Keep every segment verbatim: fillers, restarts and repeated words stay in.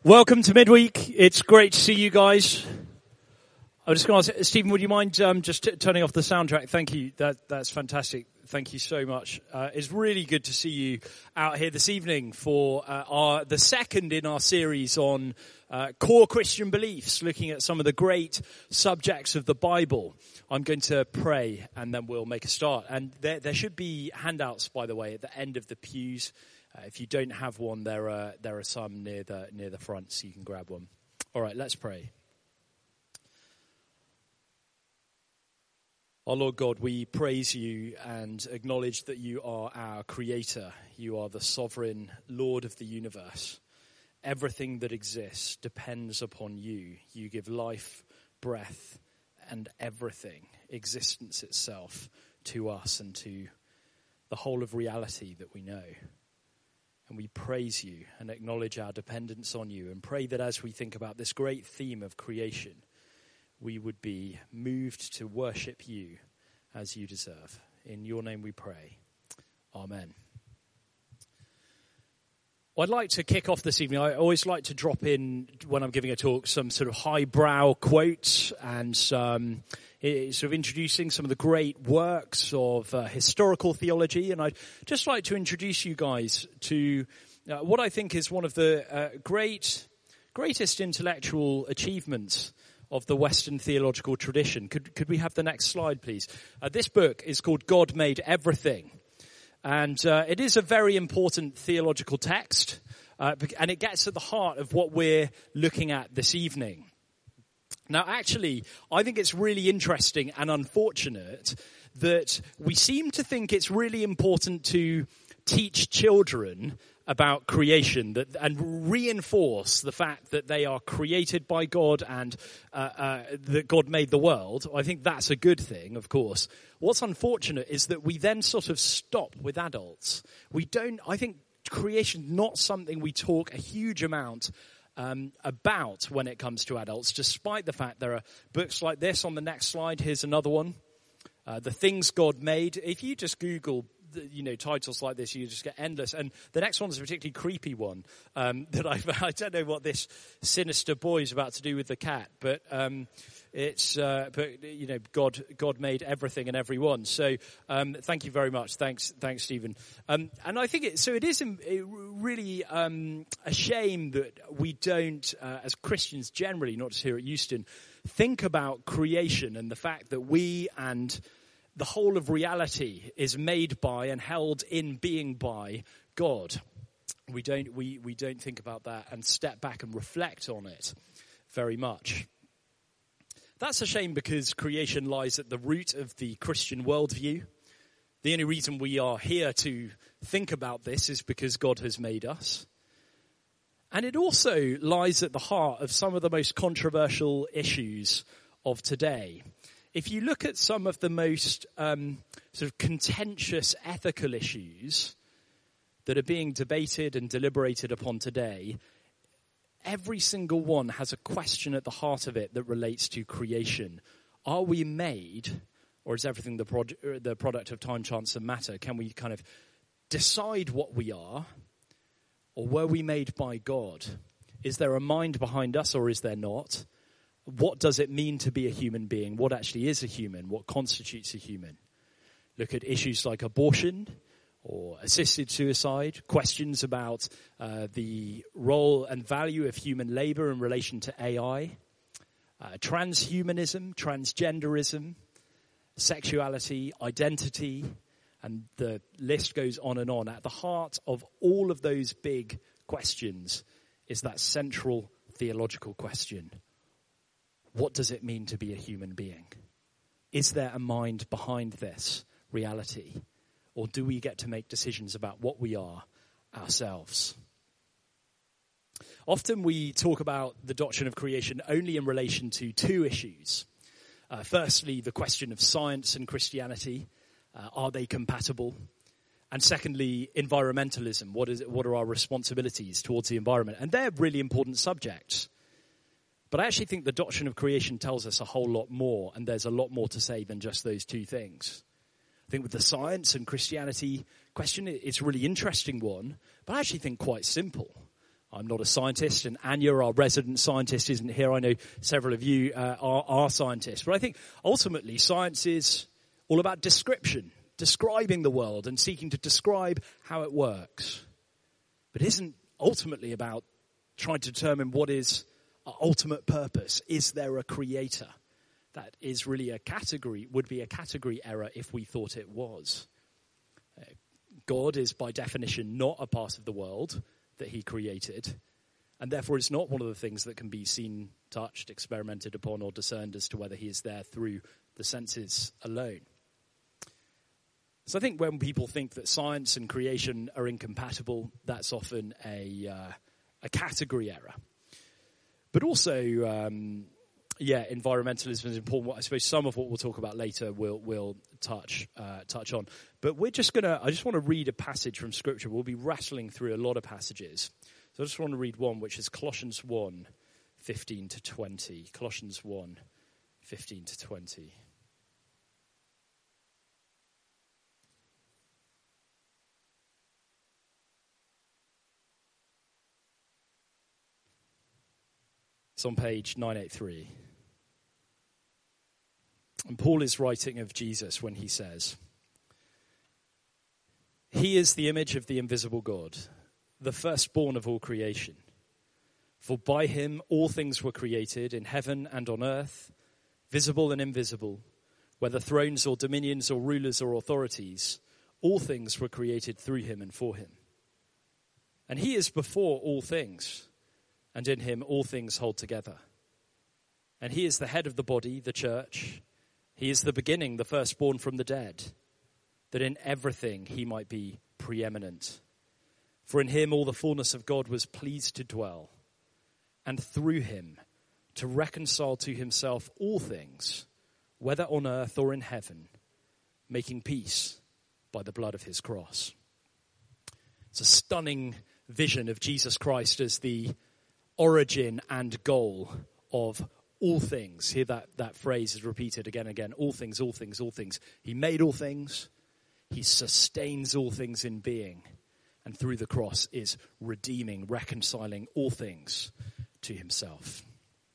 Welcome to Midweek. It's great to see you guys. I'm just going to ask, Stephen, would you mind um, just t- turning off the soundtrack? Thank you. That That's fantastic. Thank you so much. Uh, it's really good to see you out here this evening for uh, our the second in our series on uh, core Christian beliefs, looking at some of the great subjects of the Bible. I'm going to pray and then we'll make a start. And there, there should be handouts, by the way, at the end of the pews. Uh, if you don't have one, there are there are some near the near the front, so you can grab one. All right, let's pray. Our Lord God, we praise you and acknowledge that you are our creator. You are the sovereign Lord of the universe. Everything that exists depends upon you. You give life, breath, and everything, existence itself, to us and to the whole of reality that we know. And we praise you and acknowledge our dependence on you and pray that as we think about this great theme of creation, we would be moved to worship you as you deserve. In your name we pray. Amen. Well, I'd like to kick off this evening. I always like to drop in, when I'm giving a talk, some sort of highbrow quotes and some sort of introducing some of the great works of uh, historical theology. And I'd just like to introduce you guys to uh, what I think is one of the uh, great, greatest intellectual achievements of the Western theological tradition. Could could we have the next slide, please? Uh, this book is called God Made Everything. And uh, it is a very important theological text, uh, and it gets at the heart of what we're looking at this evening. Now, actually, I think it's really interesting and unfortunate that we seem to think it's really important to teach children about creation that, and reinforce the fact that they are created by God and uh, uh, that God made the world. I think that's a good thing, of course. What's unfortunate is that we then sort of stop with adults. We don't, I think creation is not something we talk a huge amount um, about when it comes to adults, despite the fact there are books like this on the next slide. Here's another one. Uh, The Things God Made. If you just Google you know, titles like this, you just get endless. And the next one is a particularly creepy one um, that I I don't know what this sinister boy is about to do with the cat, but um, it's uh, but you know, God God made everything and everyone. So um, thank you very much. Thanks, thanks, Stephen. Um, and I think it, so. It is it really um, a shame that we don't, uh, as Christians generally, not just here at Euston, think about creation and the fact that we and the whole of reality is made by and held in being by God. We don't we, we don't think about that and step back and reflect on it very much. That's a shame because creation lies at the root of the Christian worldview. The only reason we are here to think about this is because God has made us. And it also lies at the heart of some of the most controversial issues of today. If you look at some of the most um, sort of contentious ethical issues that are being debated and deliberated upon today, every single one has a question at the heart of it that relates to creation. Are we made, or is everything the, pro- the product of time, chance, and matter? Can we kind of decide what we are, or were we made by God? Is there a mind behind us, or is there not? What does it mean to be a human being? What actually is a human? What constitutes a human? Look at issues like abortion or assisted suicide, questions about uh, the role and value of human labor in relation to A I, uh, transhumanism, transgenderism, sexuality, identity, and the list goes on and on. At the heart of all of those big questions is that central theological question. What does it mean to be a human being? Is there a mind behind this reality? Or do we get to make decisions about what we are ourselves? Often we talk about the doctrine of creation only in relation to two issues. Uh, firstly, the question of science and Christianity. Uh, are they compatible? And secondly, environmentalism. What is it, what are our responsibilities towards the environment? And they're really important subjects. But I actually think the doctrine of creation tells us a whole lot more, and there's a lot more to say than just those two things. I think with the science and Christianity question, it's a really interesting one, but I actually think quite simple. I'm not a scientist, and Anya, our resident scientist, isn't here. I know several of you uh, are, are scientists. But I think ultimately science is all about description, describing the world and seeking to describe how it works. But it isn't ultimately about trying to determine what is our ultimate purpose. Is there a creator? That is really a category, would be a category error if we thought it was. Uh, God is by definition not a part of the world that he created, and therefore it's not one of the things that can be seen, touched, experimented upon, or discerned as to whether he is there through the senses alone. So I think when people think that science and creation are incompatible, that's often a uh, a category error. But also, um, yeah, environmentalism is important. I suppose some of what we'll talk about later we'll, we'll touch uh, touch on. But we're just going to, I just want to read a passage from Scripture. We'll be rattling through a lot of passages. So I just want to read one, which is Colossians one, fifteen to twenty. Colossians one, fifteen to twenty. It's on page nine eighty-three. And Paul is writing of Jesus when he says, "He is the image of the invisible God, the firstborn of all creation. For by him all things were created in heaven and on earth, visible and invisible, whether thrones or dominions or rulers or authorities, all things were created through him and for him. And he is before all things, and in him all things hold together. And he is the head of the body, the church. He is the beginning, the firstborn from the dead, that in everything he might be preeminent. For in him all the fullness of God was pleased to dwell, and through him to reconcile to himself all things, whether on earth or in heaven, making peace by the blood of his cross." It's a stunning vision of Jesus Christ as the origin and goal of all things. Here that, that phrase is repeated again and again. All things, all things, all things. He made all things. He sustains all things in being. And through the cross is redeeming, reconciling all things to himself.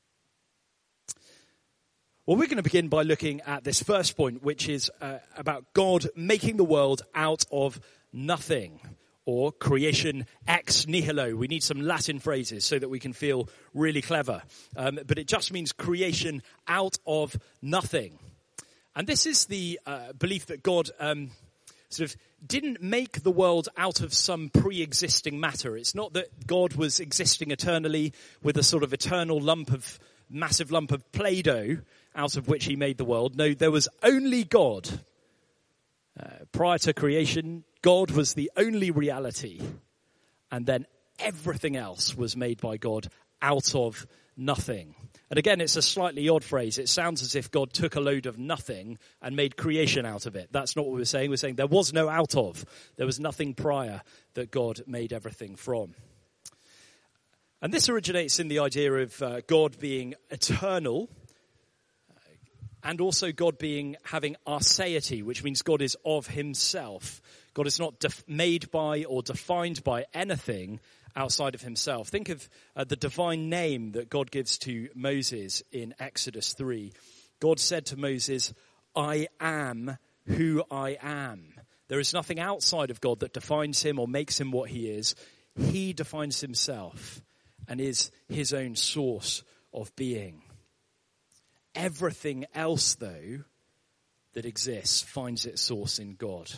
Well, we're going to begin by looking at this first point, which is uh, about God making the world out of nothing. Or creation ex nihilo. We need some Latin phrases so that we can feel really clever. Um, but it just means creation out of nothing. And this is the uh, belief that God um, sort of didn't make the world out of some pre-existing matter. It's not that God was existing eternally with a sort of eternal lump of, massive lump of Play-Doh out of which he made the world. No, there was only God. Uh, prior to creation, God was the only reality, and then everything else was made by God out of nothing. And again, it's a slightly odd phrase. It sounds as if God took a load of nothing and made creation out of it. That's not what we're saying. We're saying there was no out of. There was nothing prior that God made everything from. And this originates in the idea of uh, God being eternal, and also God being having arseity, which means God is of himself. God is not def- made by or defined by anything outside of himself. Think of uh, the divine name that God gives to Moses in Exodus three. God said to Moses, "I am who I am." There is nothing outside of God that defines him or makes him what he is. He defines himself and is his own source of being. Everything else, though, that exists finds its source in God.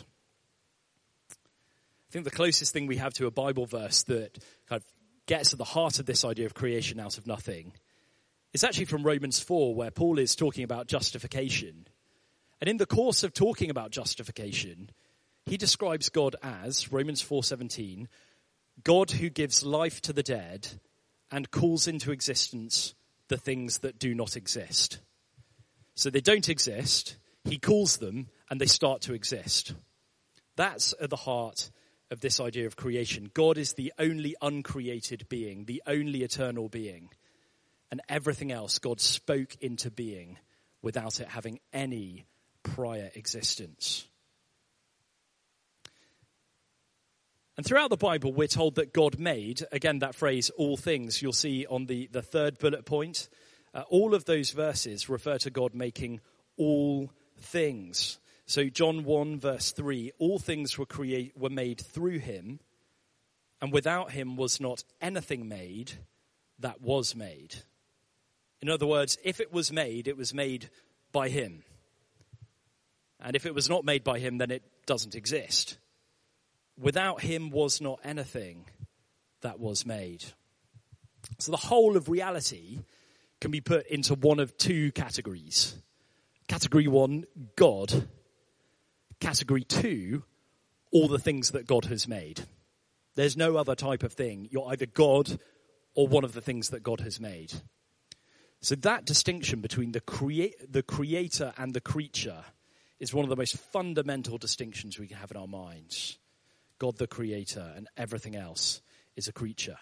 I think the closest thing we have to a Bible verse that kind of gets at the heart of this idea of creation out of nothing is actually from Romans four, where Paul is talking about justification. And in the course of talking about justification, he describes God as, Romans four seventeen, God who gives life to the dead and calls into existence the things that do not exist. So they don't exist, he calls them, and they start to exist. That's at the heart of this idea of creation. God is the only uncreated being, the only eternal being. And everything else God spoke into being without it having any prior existence. And throughout the Bible, we're told that God made, again, that phrase, all things, you'll see on the, the third bullet point. Uh, all of those verses refer to God making all things. So John one, verse three, all things were create, were made through him, and without him was not anything made that was made. In other words, if it was made, it was made by him. And if it was not made by him, then it doesn't exist. Without him was not anything that was made. So the whole of reality can be put into one of two categories. Category one, God. Category two, all the things that God has made. There's no other type of thing. You're either God or one of the things that God has made. So that distinction between the crea- the creator and the creature is one of the most fundamental distinctions we can have in our minds. God the creator and everything else is a creature.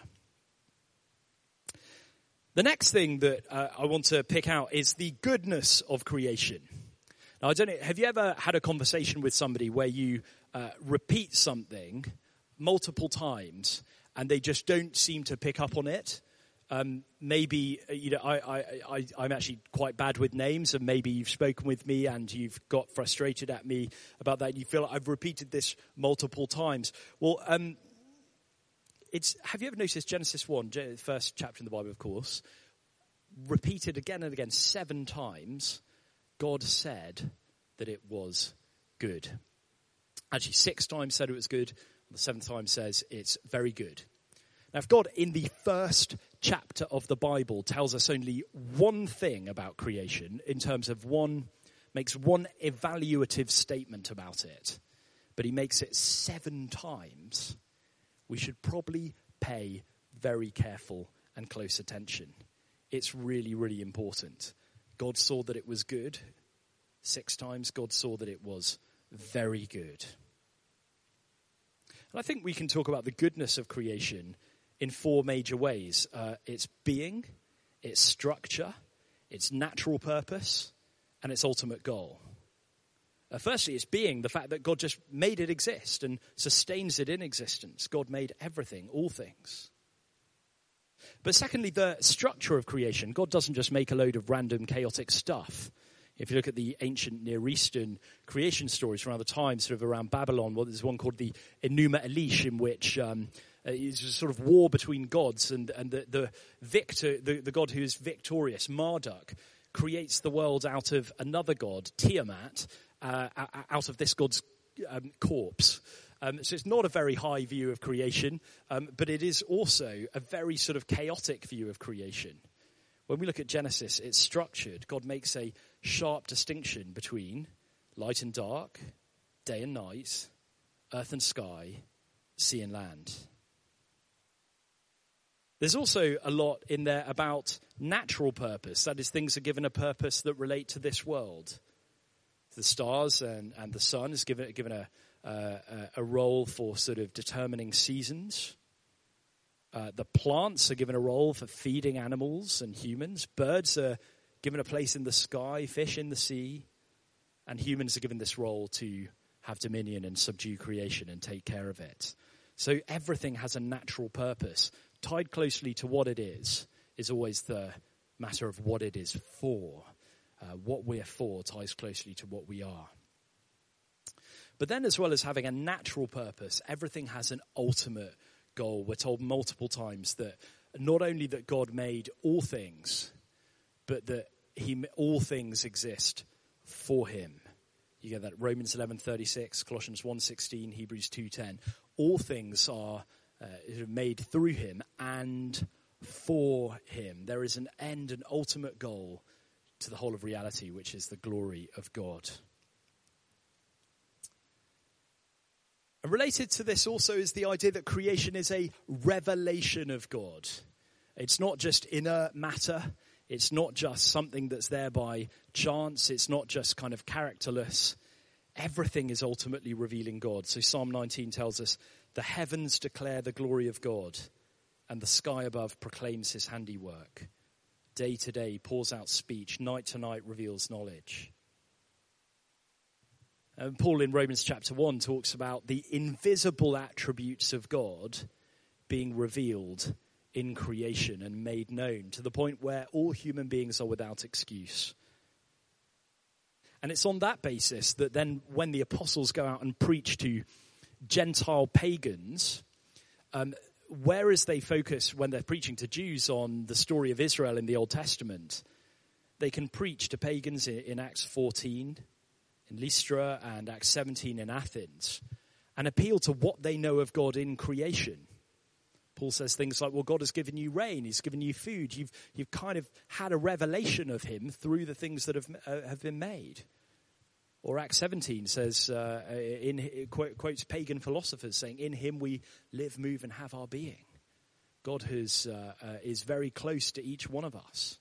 The next thing that uh, I want to pick out is the goodness of creation. Now, I don't know, have you ever had a conversation with somebody where you uh, repeat something multiple times and they just don't seem to pick up on it? Um, maybe, you know, I, I, I, I'm actually quite bad with names, and maybe you've spoken with me and you've got frustrated at me about that, and you feel like I've repeated this multiple times. Well, um, it's, have you ever noticed Genesis one, the first chapter in the Bible, of course, repeated again and again seven times, God said that it was good. Actually, six times said it was good, and the seventh time says it's very good. Now, if God in the first chapter of the Bible tells us only one thing about creation, in terms of one, makes one evaluative statement about it, but he makes it seven times, we should probably pay very careful and close attention. It's really, really important. God saw that it was good. Six times God saw that it was very good. And I think we can talk about the goodness of creation in four major ways. Uh, its being, its structure, its natural purpose, and its ultimate goal. Uh, firstly, its being, the fact that God just made it exist and sustains it in existence. God made everything, all things. But secondly, the structure of creation. God doesn't just make a load of random chaotic stuff. If you look at the ancient Near Eastern creation stories around the time, sort of around Babylon, well, there's one called the Enuma Elish, in which um, it's a sort of war between gods, and, and the, the victor, the, the god who is victorious, Marduk, creates the world out of another god, Tiamat, uh, out of this god's um, corpse. Um, so it's not a very high view of creation, um, but it is also a very sort of chaotic view of creation. When we look at Genesis, it's structured. God makes a sharp distinction between light and dark, day and night, earth and sky, sea and land. There's also a lot in there about natural purpose. That is, things are given a purpose that relate to this world. The stars and, and the sun is given, given a, uh, a role for sort of determining seasons. Uh, the plants are given a role for feeding animals and humans. Birds are given a place in the sky, fish in the sea. And humans are given this role to have dominion and subdue creation and take care of it. So everything has a natural purpose. Tied closely to what it is, is always the matter of what it is for. Uh, what we're for ties closely to what we are. But then, as well as having a natural purpose, everything has an ultimate goal. We're told multiple times that not only that God made all things, but that he all things exist for him. You get that Romans eleven thirty-six, Colossians one sixteen, Hebrews two ten. All things are uh, made through him and for him. There is an end, an ultimate goal to the whole of reality, which is the glory of God. And related to this also is the idea that creation is a revelation of God. It's not just inert matter. It's not just something that's there by chance. It's not just kind of characterless. Everything is ultimately revealing God. So Psalm nineteen tells us, the heavens declare the glory of God, and the sky above proclaims his handiwork. Day to day pours out speech, night to night reveals knowledge. And Paul in Romans chapter one talks about the invisible attributes of God being revealed in creation and made known to the point where all human beings are without excuse. And it's on that basis that then when the apostles go out and preach to Gentile pagans, um, whereas they focus when they're preaching to Jews on the story of Israel in the Old Testament, they can preach to pagans in, in Acts fourteen, in Lystra, and Acts seventeen in Athens, and appeal to what they know of God in creation. Paul says things like, well, God has given you rain, he's given you food, you've you've kind of had a revelation of him through the things that have uh, have been made. Or Acts seventeen says, uh, in it quotes pagan philosophers saying, in him we live, move, and have our being. God has, uh, uh, is very close to each one of us.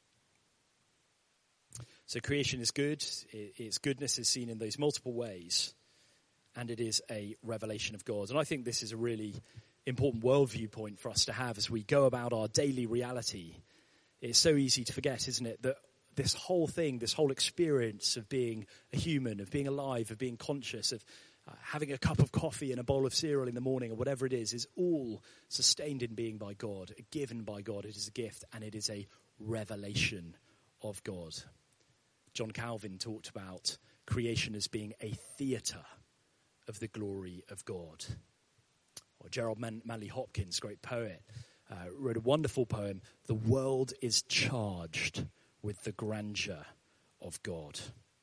So creation is good, its goodness is seen in those multiple ways, and it is a revelation of God. And I think this is a really important worldview point for us to have as we go about our daily reality. It's so easy to forget, isn't it, that this whole thing, this whole experience of being a human, of being alive, of being conscious, of uh, having a cup of coffee and a bowl of cereal in the morning or whatever it is, is all sustained in being by God, given by God. It is a gift and it is a revelation of God. John Calvin talked about creation as being a theatre of the glory of God. Or Gerald Man- Manley Hopkins, great poet, uh, wrote a wonderful poem, "The world is charged with the grandeur of God."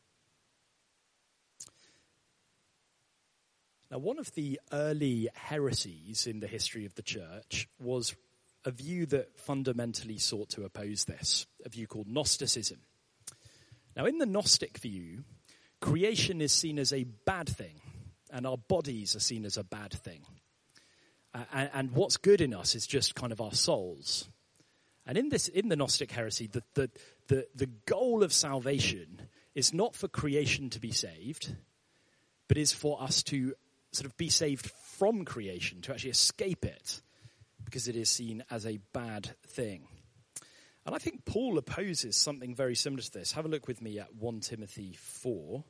Now, one of the early heresies in the history of the church was a view that fundamentally sought to oppose this, a view called Gnosticism. Now, in the Gnostic view, creation is seen as a bad thing, and our bodies are seen as a bad thing. Uh, and, and what's good in us is just kind of our souls. And in this, in the Gnostic heresy, the, the, the, the goal of salvation is not for creation to be saved, but is for us to sort of be saved from creation, to actually escape it, because it is seen as a bad thing. And I think Paul opposes something very similar to this. Have a look with me at First Timothy four.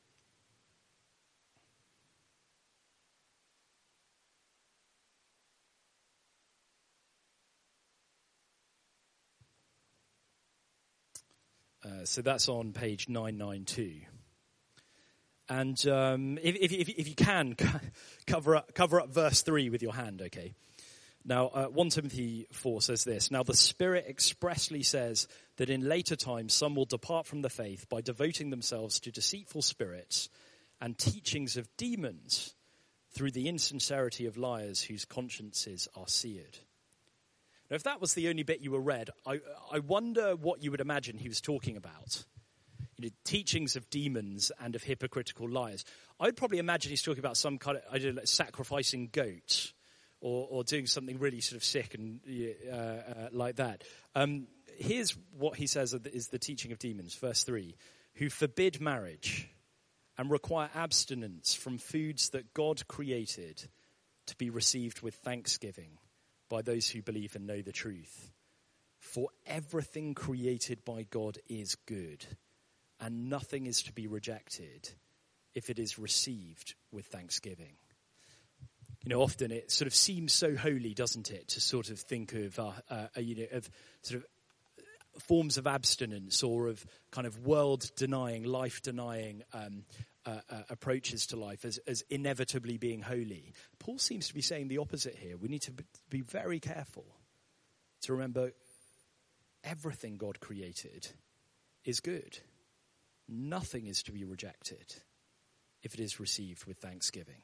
Uh, so that's on page nine ninety-two. And um, if, if, if, if you can, cover up, cover up verse three with your hand, okay? Now, uh, First Timothy four says this, "Now the Spirit expressly says that in later times some will depart from the faith by devoting themselves to deceitful spirits and teachings of demons through the insincerity of liars whose consciences are seared." Now, if that was the only bit you were read, I, I wonder what you would imagine he was talking about. You know, teachings of demons and of hypocritical liars. I'd probably imagine he's talking about some kind of, I don't know, like sacrificing goats or, or doing something really sort of sick and uh, uh, like that. Um, here's what he says is the teaching of demons, verse three. "Who forbid marriage and require abstinence from foods that God created to be received with thanksgiving by those who believe and know the truth. For everything created by God is good, and nothing is to be rejected if it is received with thanksgiving." You know, often it sort of seems so holy, doesn't it, to sort of think of, uh, uh, you know, of sort of forms of abstinence or of kind of world-denying, life-denying um, uh, uh, approaches to life as, as inevitably being holy. Paul seems to be saying the opposite here. We need to be very careful to remember everything God created is good. Nothing is to be rejected if it is received with thanksgiving.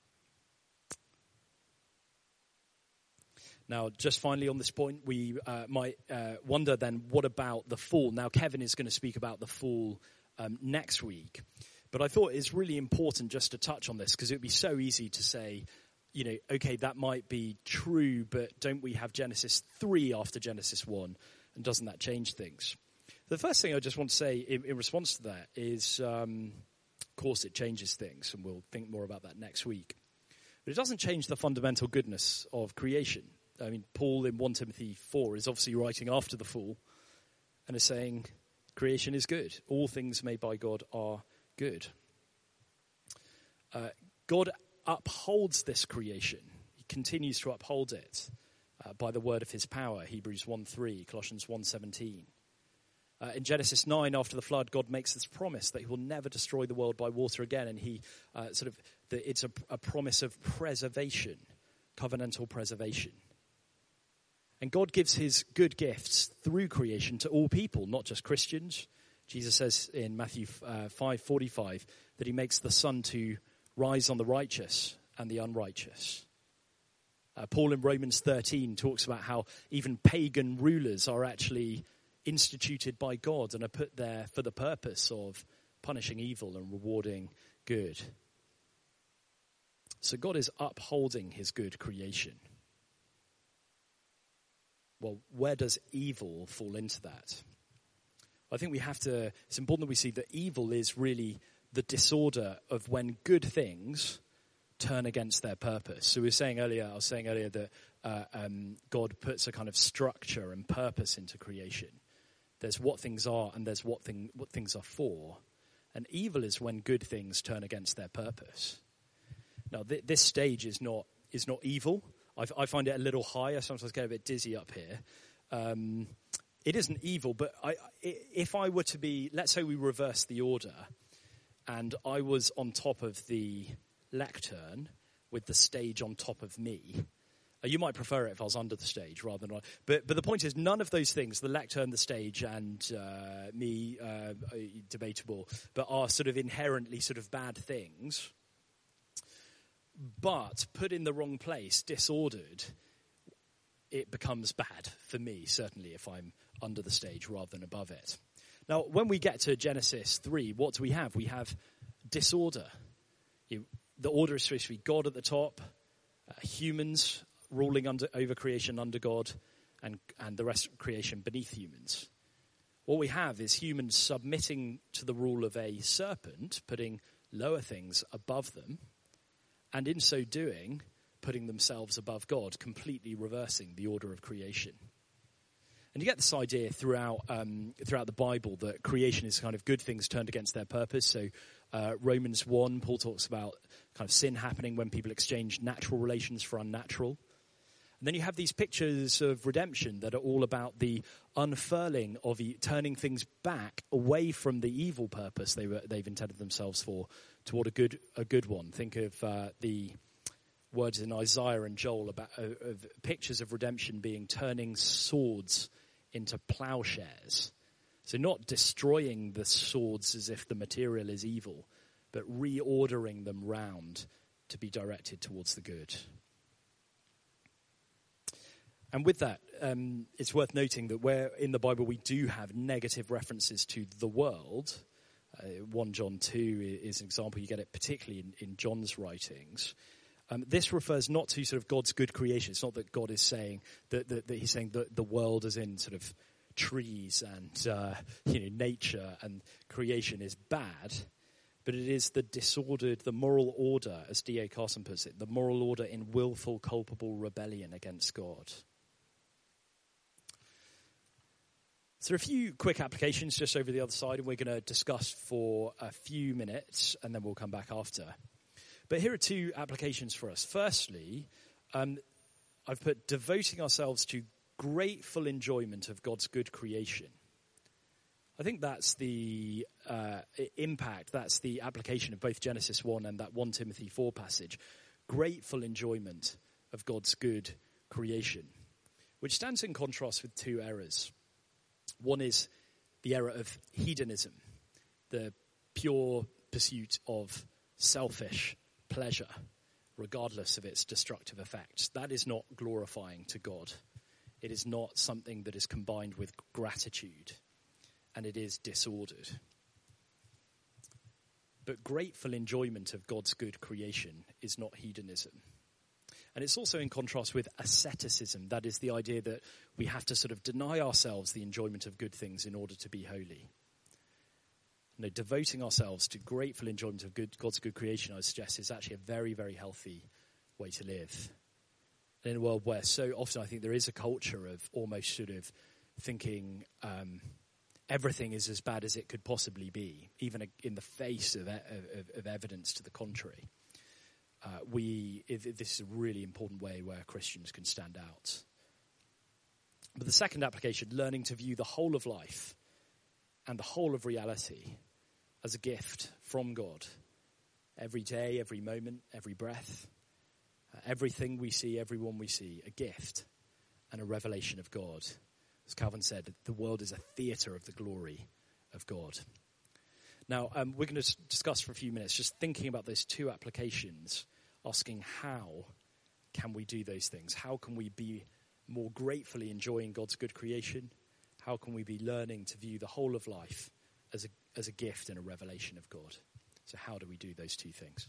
Now, just finally on this point, we uh, might uh, wonder then, what about the fall? Now, Kevin is going to speak about the fall um, next week. But I thought it's really important just to touch on this, because it would be so easy to say, you know, okay, that might be true, but don't we have Genesis three after Genesis one? And doesn't that change things? The first thing I just want to say in, in response to that is, um, of course, it changes things, and we'll think more about that next week. But it doesn't change the fundamental goodness of creation. I mean, Paul in First Timothy four is obviously writing after the fall and is saying creation is good. All things made by God are good. Uh, God upholds this creation. He continues to uphold it uh, by the word of his power, Hebrews one three, Colossians one seventeen. Uh, in Genesis nine, after the flood, God makes this promise that he will never destroy the world by water again. And he uh, sort of, the, it's a, a promise of preservation, covenantal preservation. And God gives his good gifts through creation to all people, not just Christians. Jesus says in Matthew uh, five forty-five that he makes the sun to rise on the righteous and the unrighteous. Uh, Paul in Romans thirteen talks about how even pagan rulers are actually instituted by God and are put there for the purpose of punishing evil and rewarding good. So God is upholding his good creation. Well, where does evil fall into that? I think we have to, it's important that we see that evil is really the disorder of when good things turn against their purpose. So we were saying earlier, I was saying earlier that uh, um, God puts a kind of structure and purpose into creation. There's what things are and there's what thing what things are for. And evil is when good things turn against their purpose. Now, th- this stage is not is not evil. I, f- I find it a little high. I sometimes get a bit dizzy up here. Um, it isn't evil, but I, I, if I were to be, let's say we reverse the order, and I was on top of the lectern with the stage on top of me. You might prefer it if I was under the stage rather than... But but the point is, none of those things, the lectern, the stage, and uh, me, uh, debatable, but are sort of inherently sort of bad things. But put in the wrong place, disordered, it becomes bad for me, certainly, if I'm under the stage rather than above it. Now, when we get to Genesis three, what do we have? We have disorder. You, the order is supposed to be God at the top, uh, humans ruling under, over creation under God, and, and the rest of creation beneath humans. What we have is humans submitting to the rule of a serpent, putting lower things above them, and in so doing, putting themselves above God, completely reversing the order of creation. And you get this idea throughout um, throughout the Bible that creation is kind of good things turned against their purpose. So uh, Romans one, Paul talks about kind of sin happening when people exchange natural relations for unnatural. And then you have these pictures of redemption that are all about the unfurling of e- turning things back away from the evil purpose they were, they've intended themselves for toward a good a good one. Think of uh, the words in Isaiah and Joel about uh, of pictures of redemption being turning swords into plowshares. So not destroying the swords as if the material is evil, but reordering them round to be directed towards the good. And with that, um, it's worth noting that where in the Bible we do have negative references to the world, uh, First John two is an example, you get it particularly in, in John's writings. Um, this refers not to sort of God's good creation. It's not that God is saying that, that, that he's saying that the world is in sort of trees and uh, you know nature and creation is bad, but it is the disordered, the moral order, as D A Carson puts it, the moral order in willful, culpable rebellion against God. So there are a few quick applications just over the other side, and we're going to discuss for a few minutes, and then we'll come back after. But here are two applications for us. Firstly, um, I've put devoting ourselves to grateful enjoyment of God's good creation. I think that's the uh, impact, that's the application of both Genesis one and that First Timothy four passage. Grateful enjoyment of God's good creation, which stands in contrast with two errors. One is the error of hedonism, the pure pursuit of selfish pleasure, regardless of its destructive effects. That is not glorifying to God. It is not something that is combined with gratitude, and it is disordered. But grateful enjoyment of God's good creation is not hedonism. And it's also in contrast with asceticism. That is the idea that we have to sort of deny ourselves the enjoyment of good things in order to be holy. No, devoting ourselves to grateful enjoyment of good, God's good creation, I suggest, is actually a very, very healthy way to live. And in a world where so often I think there is a culture of almost sort of thinking um, everything is as bad as it could possibly be, even in the face of, of, of evidence to the contrary. uh, we it, this is a really important way where Christians can stand out. But the second application, learning to view the whole of life and the whole of reality as a gift from God. Every day, every moment, every breath, uh, everything we see, everyone we see, a gift and a revelation of God. As Calvin said, the world is a theatre of the glory of God. Now, um, we're going to discuss for a few minutes, just thinking about those two applications, asking how can we do those things? How can we be more gratefully enjoying God's good creation? How can we be learning to view the whole of life as a, as a gift and a revelation of God? So how do we do those two things?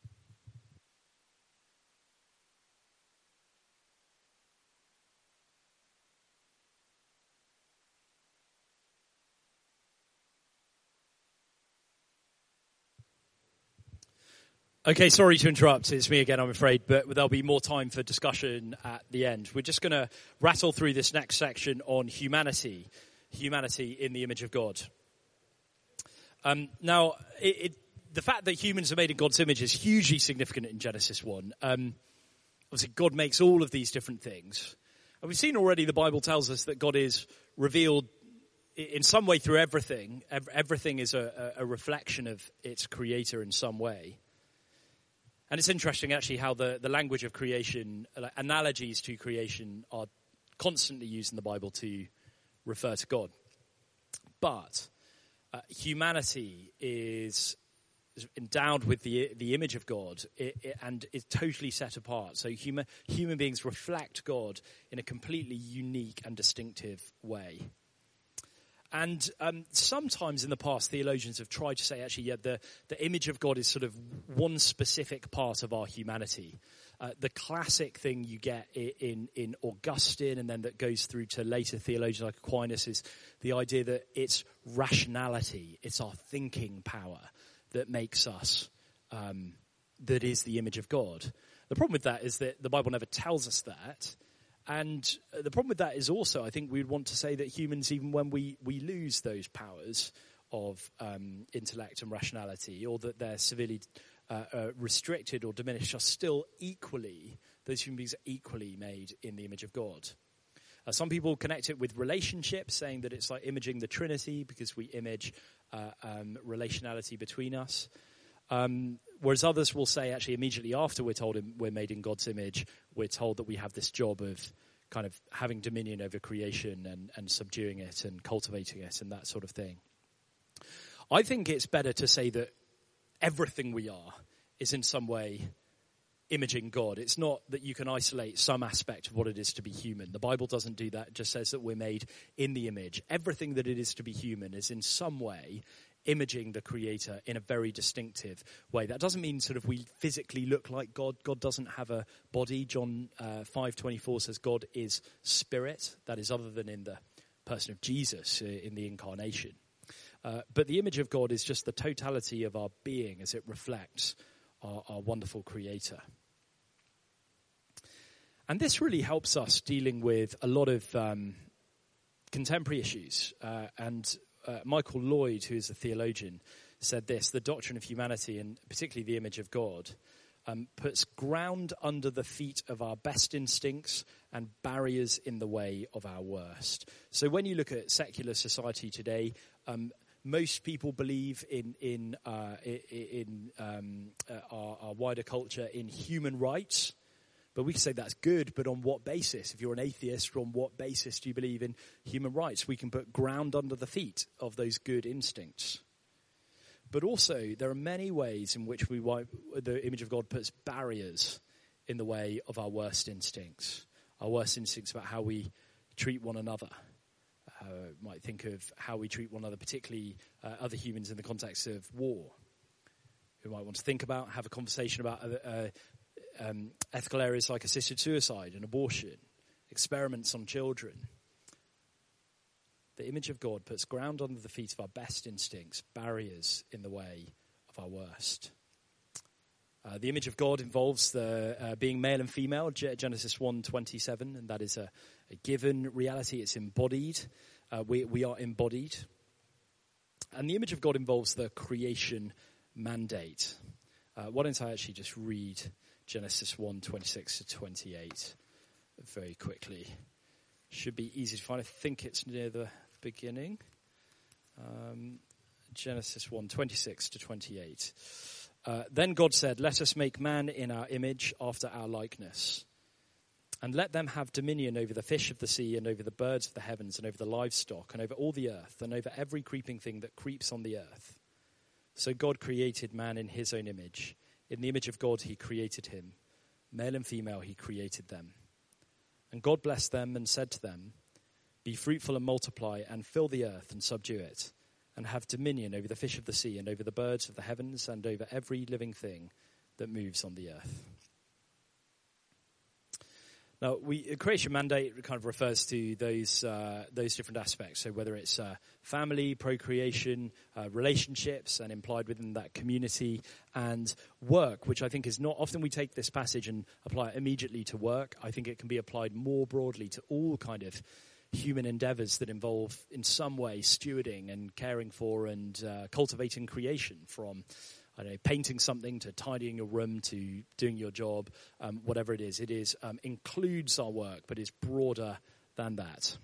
Okay, sorry to interrupt. It's me again, I'm afraid, but there'll be more time for discussion at the end. We're just going to rattle through this next section on humanity, humanity in the image of God. Um, now, it, it, the fact that humans are made in God's image is hugely significant in Genesis one. Um, obviously, God makes all of these different things. And we've seen already the Bible tells us that God is revealed in some way through everything. Everything is a, a reflection of its creator in some way. And it's interesting, actually, how the, the language of creation, uh, analogies to creation, are constantly used in the Bible to refer to God. But uh, humanity is, is endowed with the the image of God it, it, and is totally set apart. So human human beings reflect God in a completely unique and distinctive way. And um, sometimes in the past, theologians have tried to say, actually, yeah, the, the image of God is sort of one specific part of our humanity. Uh, the classic thing you get in, in Augustine and then that goes through to later theologians like Aquinas is the idea that it's rationality, it's our thinking power that makes us, um, that is the image of God. The problem with that is that the Bible never tells us that. And the problem with that is also, I think we'd want to say that humans, even when we, we lose those powers of um, intellect and rationality, or that they're severely uh, uh, restricted or diminished, are still equally, those human beings are equally made in the image of God. Uh, some people connect it with relationships, saying that it's like imaging the Trinity because we image uh, um, relationality between us. Um, whereas others will say, actually, immediately after we're told we're made in God's image, we're told that we have this job of kind of having dominion over creation and, and subduing it and cultivating it and that sort of thing. I think it's better to say that everything we are is in some way imaging God. It's not that you can isolate some aspect of what it is to be human. The Bible doesn't do that. It just says that we're made in the image. Everything that it is to be human is in some way imaging the creator in a very distinctive way. That doesn't mean sort of we physically look like God. God doesn't have a body. John uh, five twenty-four says God is spirit. That is other than in the person of Jesus uh, in the incarnation. Uh, but the image of God is just the totality of our being as it reflects our, our wonderful creator. And this really helps us dealing with a lot of um, contemporary issues. Uh, and Uh, Michael Lloyd, who is a theologian, said this: the doctrine of humanity, and particularly the image of God, um, puts ground under the feet of our best instincts and barriers in the way of our worst. So when you look at secular society today, um, most people believe in in uh, in um, uh, our, our wider culture in human rights. But we can say that's good, but on what basis? If you're an atheist, on what basis do you believe in human rights? We can put ground under the feet of those good instincts. But also, there are many ways in which we the image of God puts barriers in the way of our worst instincts. Our worst instincts about how we treat one another. Uh, might think of how we treat one another, particularly uh, other humans in the context of war. We might want to think about, have a conversation about uh, Um, ethical areas like assisted suicide and abortion, experiments on children. The image of God puts ground under the feet of our best instincts, barriers in the way of our worst. Uh, the image of God involves the uh, being male and female, Genesis one twenty-seven, and that is a, a given reality. It's embodied. Uh, we, we are embodied. And the image of God involves the creation mandate. Uh, why don't I actually just read Genesis one, twenty-six to twenty-eight very quickly. Should be easy to find. I think it's near the beginning. Um, Genesis one, twenty-six to twenty-eight. Uh, then God said, "Let us make man in our image, after our likeness. And let them have dominion over the fish of the sea, and over the birds of the heavens, and over the livestock, and over all the earth, and over every creeping thing that creeps on the earth." So God created man in his own image. In the image of God he created him. Male and female he created them. And God blessed them and said to them, "Be fruitful and multiply, and fill the earth and subdue it, and have dominion over the fish of the sea, and over the birds of the heavens, and over every living thing that moves on the earth." Now, we, a creation mandate kind of refers to those uh, those different aspects. So whether it's uh, family, procreation, uh, relationships, and implied within that community, and work, which I think is not often we take this passage and apply it immediately to work. I think it can be applied more broadly to all kind of human endeavors that involve in some way stewarding and caring for and uh, cultivating creation, from I don't know, painting something to tidying your room to doing your job, um, whatever it is. It is um, includes our work, but is broader than that.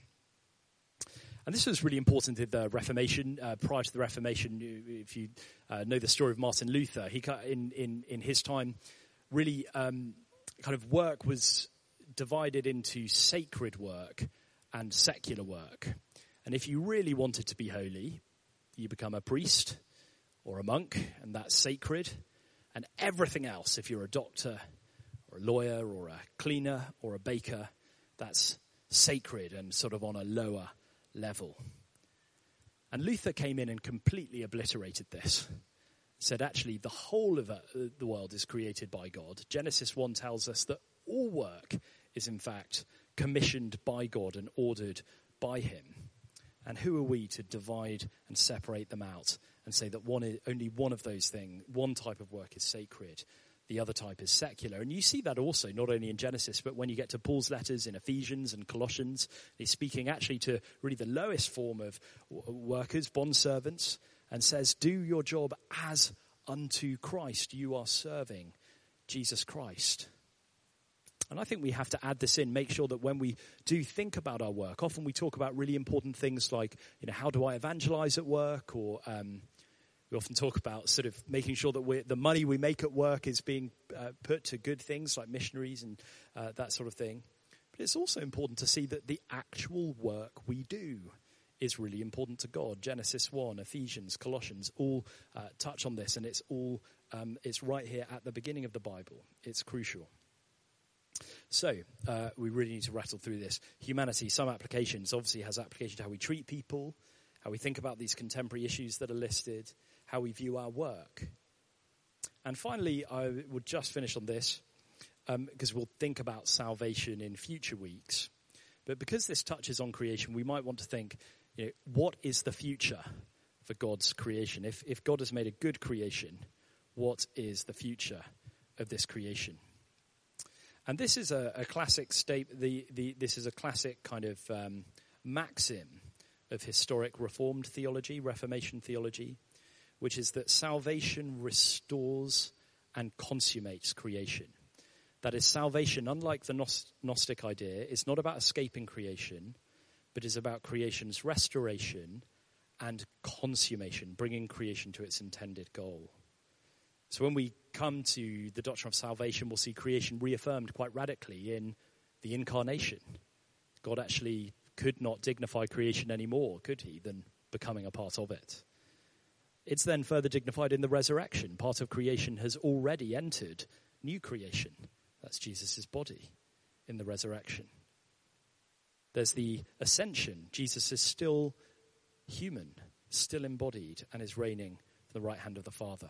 And this was really important in the Reformation. Uh, prior to the Reformation, if you uh, know the story of Martin Luther, he in in in his time, really um, kind of work was divided into sacred work and secular work. And if you really wanted to be holy, you become a priest or a monk, and that's sacred. And everything else, if you're a doctor or a lawyer or a cleaner or a baker, that's sacred and sort of on a lower level. And Luther came in and completely obliterated this. Said actually the whole of the world is created by God. Genesis one tells us that all work is in fact commissioned by God and ordered by him. And who are we to divide and separate them out and say that one is, only one of those things, one type of work is sacred, the other type is secular? And you see that also not only in Genesis, but when you get to Paul's letters in Ephesians and Colossians, he's speaking actually to really the lowest form of workers, bondservants, and says, do your job as unto Christ. You are serving Jesus Christ. And I think we have to add this in, make sure that when we do think about our work, often we talk about really important things like, you know, how do I evangelize at work? Or um, we often talk about sort of making sure that we're, the money we make at work is being uh, put to good things like missionaries and uh, that sort of thing. But it's also important to see that the actual work we do is really important to God. Genesis one, Ephesians, Colossians, all uh, touch on this, and it's all um, it's right here at the beginning of the Bible. It's crucial. So, uh, we really need to rattle through this. Humanity, some applications, obviously has application to how we treat people, how we think about these contemporary issues that are listed, how we view our work. And finally, I would just finish on this, um, because we'll think about salvation in future weeks. But because this touches on creation, we might want to think, you know, what is the future for God's creation? If, if God has made a good creation, what is the future of this creation? And this is a, a classic state. The, the this is a classic kind of um, maxim of historic Reformed theology, Reformation theology, which is that salvation restores and consummates creation. That is, salvation, unlike the Gnostic idea, is not about escaping creation, but is about creation's restoration and consummation, bringing creation to its intended goal. So when we come to the doctrine of salvation, we'll see creation reaffirmed quite radically in the incarnation. God actually could not dignify creation anymore, could he, than becoming a part of it. It's then further dignified in the resurrection. Part of creation has already entered new creation. That's Jesus' body in the resurrection. There's the ascension. Jesus is still human, still embodied, and is reigning from the right hand of the Father.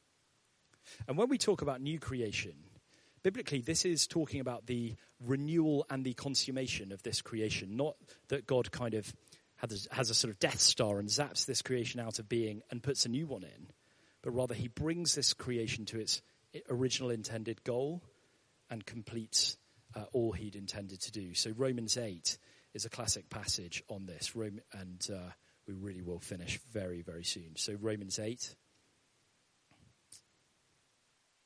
And when we talk about new creation, biblically this is talking about the renewal and the consummation of this creation, not that God kind of has a, has a sort of Death Star and zaps this creation out of being and puts a new one in, but rather he brings this creation to its original intended goal and completes uh, all he'd intended to do. So Romans eight is a classic passage on this, Rome, and uh, we really will finish very, very soon. So Romans eight.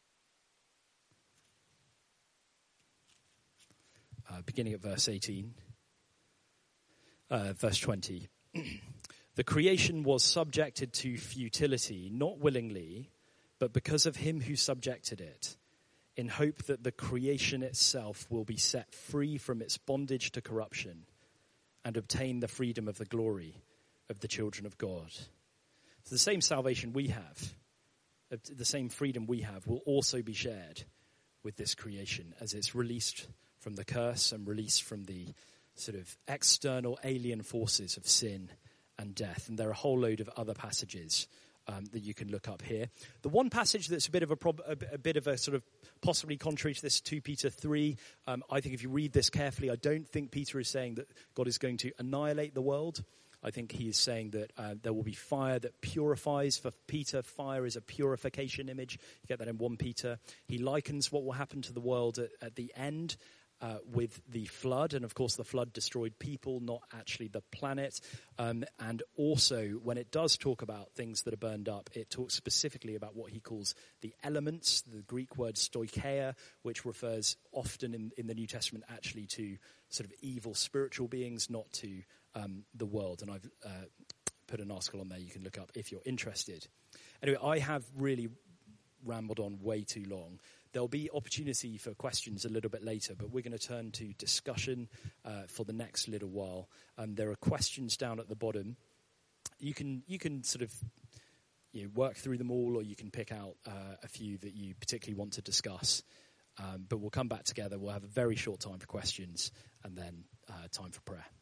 uh, beginning at verse eighteen, uh, verse twenty. The creation was subjected to futility, not willingly, but because of him who subjected it, in hope that the creation itself will be set free from its bondage to corruption and obtain the freedom of the glory of the children of God. So the same salvation we have, the same freedom we have, will also be shared with this creation as it's released from the curse and released from the sort of external alien forces of sin and death. And there are a whole load of other passages um, that you can look up here. The one passage that's a bit of a, prob- a, a bit of a sort of possibly contrary to this, Second Peter three, um, I think if you read this carefully, I don't think Peter is saying that God is going to annihilate the world. I think he is saying that uh, there will be fire that purifies. For Peter, fire is a purification image. You get that in First Peter. He likens what will happen to the world at, at the end uh, with the flood. And, of course, the flood destroyed people, not actually the planet. Um, and also, when it does talk about things that are burned up, it talks specifically about what he calls the elements, the Greek word stoicheia, which refers often in, in the New Testament actually to sort of evil spiritual beings, not to Um, the world. And I've uh, put an article on there you can look up if you're interested. Anyway, I have really rambled on way too long. There'll be opportunity for questions a little bit later, but we're going to turn to discussion uh, for the next little while. Um, there are questions down at the bottom. You can you can sort of you know, work through them all, or you can pick out uh, a few that you particularly want to discuss. Um, but we'll come back together. We'll have a very short time for questions and then uh, time for prayer.